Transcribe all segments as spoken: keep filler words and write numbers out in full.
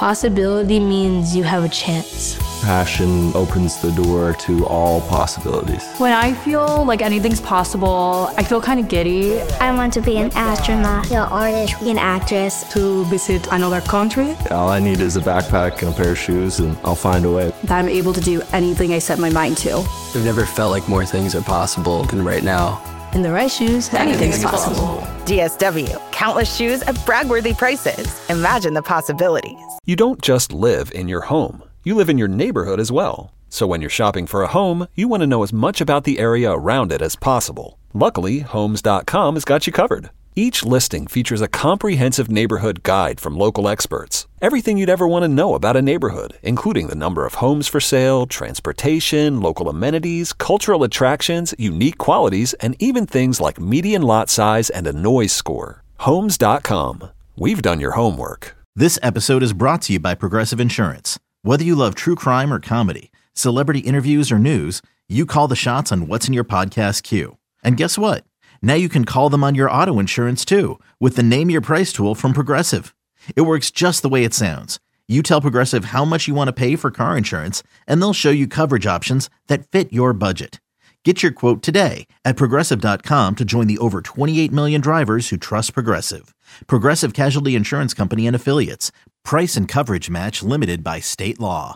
Possibility means you have a chance. Passion opens the door to all possibilities. When I feel like anything's possible, I feel kind of giddy. I want to be an astronaut, an artist, an actress. To visit another country. All I need is a backpack and a pair of shoes, and I'll find a way. That I'm able to do anything I set my mind to. I've never felt like more things are possible than right now. In the right shoes, anything's, anything's possible. possible. D S W. Countless shoes at brag-worthy prices. Imagine the possibilities. You don't just live in your home. You live in your neighborhood as well. So when you're shopping for a home, you want to know as much about the area around it as possible. Luckily, Homes dot com has got you covered. Each listing features a comprehensive neighborhood guide from local experts. Everything you'd ever want to know about a neighborhood, including the number of homes for sale, transportation, local amenities, cultural attractions, unique qualities, and even things like median lot size and a noise score. Homes dot com. We've done your homework. This episode is brought to you by Progressive Insurance. Whether you love true crime or comedy, celebrity interviews or news, you call the shots on what's in your podcast queue. And guess what? Now you can call them on your auto insurance too with the Name Your Price tool from Progressive. It works just the way it sounds. You tell Progressive how much you want to pay for car insurance, and they'll show you coverage options that fit your budget. Get your quote today at Progressive dot com to join the over twenty-eight million drivers who trust Progressive. Progressive Casualty Insurance Company and Affiliates. Price and coverage match limited by state law.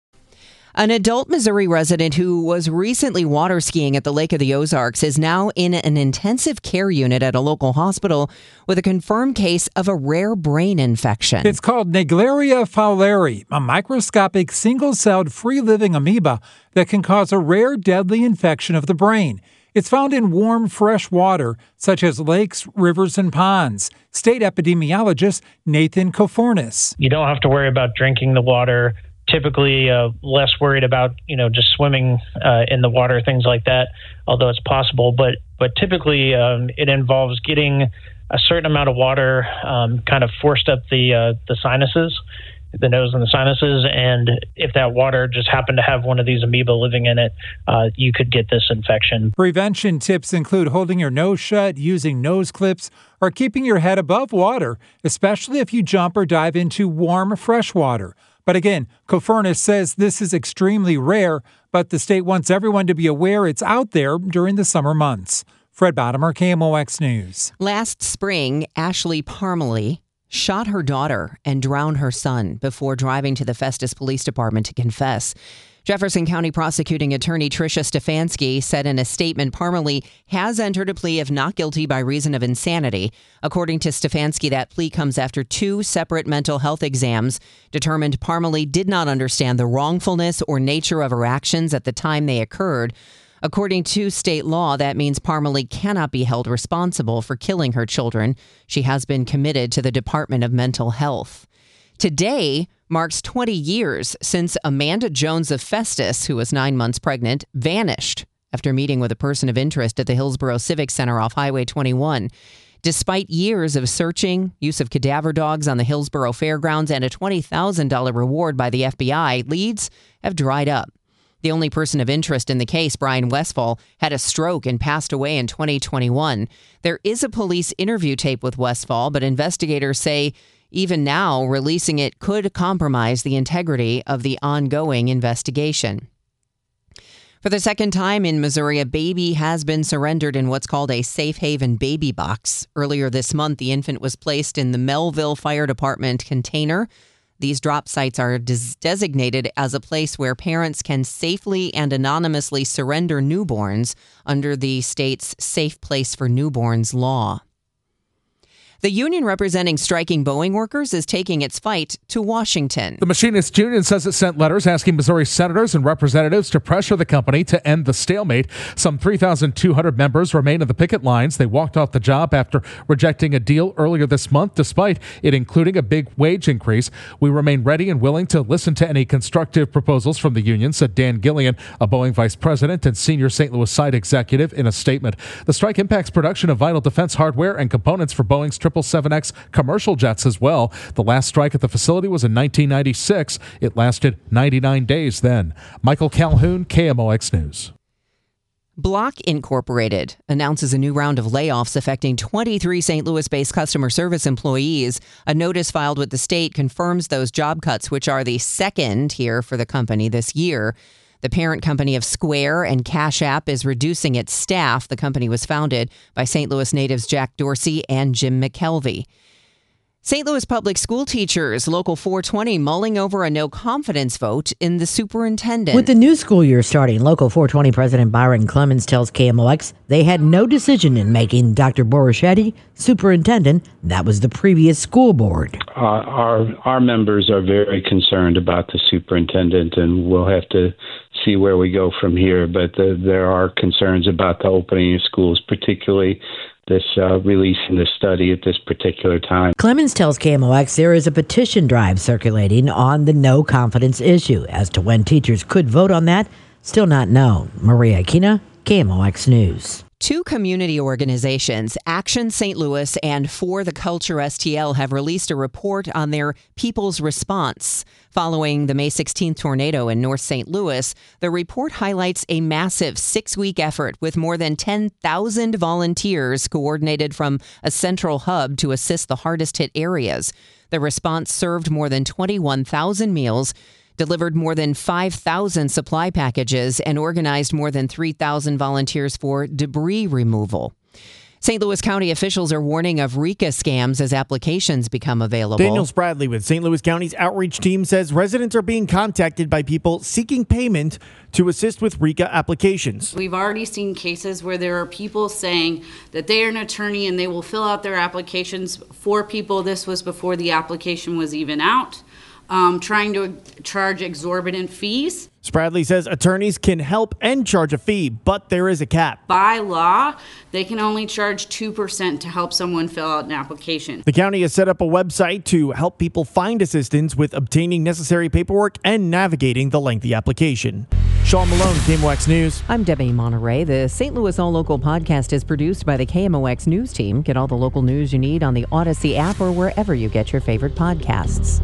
An adult Missouri resident who was recently water skiing at the Lake of the Ozarks is now in an intensive care unit at a local hospital with a confirmed case of a rare brain infection. It's called Naegleria fowleri, a microscopic single-celled free-living amoeba that can cause a rare deadly infection of the brain. It's found in warm, fresh water, such as lakes, rivers, and ponds. State epidemiologist Nathan Kofornis. You don't have to worry about drinking the water. Typically uh, less worried about, you know, just swimming uh, in the water, things like that, although it's possible. But but typically um, it involves getting a certain amount of water um, kind of forced up the uh, the sinuses, the nose and the sinuses. And if that water just happened to have one of these amoeba living in it, uh, you could get this infection. Prevention tips include holding your nose shut, using nose clips, or keeping your head above water, especially if you jump or dive into warm, fresh water. But again, Kofornis says this is extremely rare, but the state wants everyone to be aware it's out there during the summer months. Fred Bottomer, K M O X News. Last spring, Ashley Parmalee shot her daughter and drowned her son before driving to the Festus Police Department to confess. Jefferson County Prosecuting Attorney Tricia Stefanski said in a statement Parmalee has entered a plea of not guilty by reason of insanity. According to Stefanski, that plea comes after two separate mental health exams determined Parmalee did not understand the wrongfulness or nature of her actions at the time they occurred. According to state law, that means Parmalee cannot be held responsible for killing her children. She has been committed to the Department of Mental Health. Today marks twenty years since Amanda Jones of Festus, who was nine months pregnant, vanished after meeting with a person of interest at the Hillsboro Civic Center off Highway twenty-one. Despite years of searching, use of cadaver dogs on the Hillsboro Fairgrounds, and a twenty thousand dollars reward by the F B I, leads have dried up. The only person of interest in the case, Brian Westfall, had a stroke and passed away in twenty twenty-one. There is a police interview tape with Westfall, but investigators say even now, releasing it could compromise the integrity of the ongoing investigation. For the second time in Missouri, a baby has been surrendered in what's called a safe haven baby box. Earlier this month, the infant was placed in the Melville Fire Department container. These drop sites are des- designated as a place where parents can safely and anonymously surrender newborns under the state's Safe Place for Newborns law. The union representing striking Boeing workers is taking its fight to Washington. The Machinists Union says it sent letters asking Missouri senators and representatives to pressure the company to end the stalemate. Some three thousand two hundred members remain on the picket lines. They walked off the job after rejecting a deal earlier this month, despite it including a big wage increase. We remain ready and willing to listen to any constructive proposals from the union, said Dan Gillian, a Boeing vice president and senior Saint Louis site executive, in a statement. The strike impacts production of vital defense hardware and components for Boeing's triple seven X commercial jets as well. The last strike at the facility was in nineteen ninety-six. It lasted ninety-nine days then. Michael Calhoun, K M O X News. Block Incorporated announces a new round of layoffs affecting twenty-three Saint Louis-based customer service employees. A notice filed with the state confirms those job cuts, which are the second here for the company this year. The parent company of Square and Cash App is reducing its staff. The company was founded by Saint Louis natives Jack Dorsey and Jim McKelvey. Saint Louis public school teachers, Local four twenty, mulling over a no-confidence vote in the superintendent. With the new school year starting, Local four twenty President Byron Clemens tells K M O X they had no decision in making Doctor Boroschetti superintendent. That was the previous school board. Uh, our our members are very concerned about the superintendent, and we'll have to see where we go from here. But the, there are concerns about the opening of schools, particularly this uh, releasing the study at this particular time. Clemens tells K M O X there is a petition drive circulating on the no confidence issue. As to when teachers could vote on that, still not known. Maria Aquina, K M O X News. Two community organizations, Action Saint Louis and For the Culture S T L, have released a report on their people's response following the May sixteenth tornado in North Saint Louis. The report highlights a massive six-week effort with more than ten thousand volunteers coordinated from a central hub to assist the hardest-hit areas. The response served more than twenty-one thousand meals, delivered more than five thousand supply packages, and organized more than three thousand volunteers for debris removal. Saint Louis County officials are warning of RECA scams as applications become available. Daniel Spradley with Saint Louis County's outreach team says residents are being contacted by people seeking payment to assist with RECA applications. We've already seen cases where there are people saying that they are an attorney and they will fill out their applications for people. This was before the application was even out. Um, trying to charge exorbitant fees. Spradley says attorneys can help and charge a fee, but there is a cap. By law, they can only charge two percent to help someone fill out an application. The county has set up a website to help people find assistance with obtaining necessary paperwork and navigating the lengthy application. Sean Malone, K M O X News. I'm Debbie Monterey. The Saint Louis All Local podcast is produced by the K M O X News team. Get all the local news you need on the Odyssey app or wherever you get your favorite podcasts.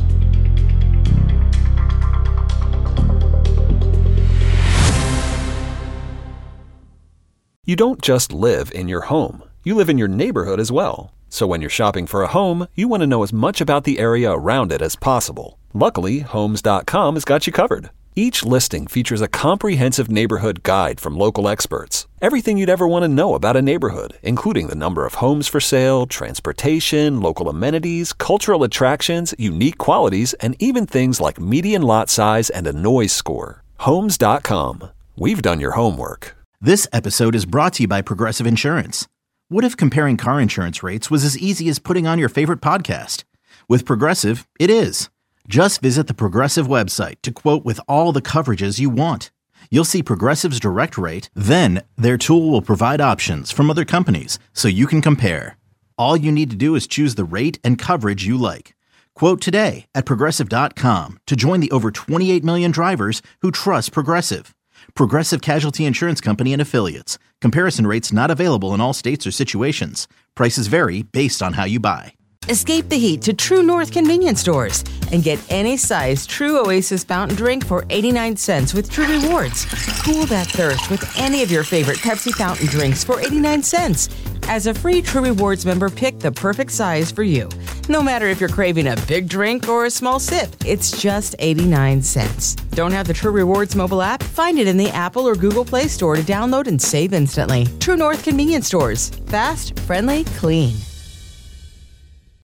You don't just live in your home. You live in your neighborhood as well. So when you're shopping for a home, you want to know as much about the area around it as possible. Luckily, Homes dot com has got you covered. Each listing features a comprehensive neighborhood guide from local experts. Everything you'd ever want to know about a neighborhood, including the number of homes for sale, transportation, local amenities, cultural attractions, unique qualities, and even things like median lot size and a noise score. Homes dot com. We've done your homework. This episode is brought to you by Progressive Insurance. What if comparing car insurance rates was as easy as putting on your favorite podcast? With Progressive, it is. Just visit the Progressive website to quote with all the coverages you want. You'll see Progressive's direct rate, then their tool will provide options from other companies so you can compare. All you need to do is choose the rate and coverage you like. Quote today at Progressive dot com to join the over twenty-eight million drivers who trust Progressive. Progressive Casualty Insurance Company and Affiliates. Comparison rates not available in all states or situations. Prices vary based on how you buy. Escape the heat to True North convenience stores and get any size True Oasis fountain drink for eighty-nine cents with True Rewards. Cool that thirst with any of your favorite Pepsi fountain drinks for eighty-nine cents. As a free True Rewards member, pick the perfect size for you. No matter if you're craving a big drink or a small sip, it's just eighty-nine cents. Don't have the True Rewards mobile app? Find it in the Apple or Google Play Store to download and save instantly. True North convenience stores. Fast, friendly, clean.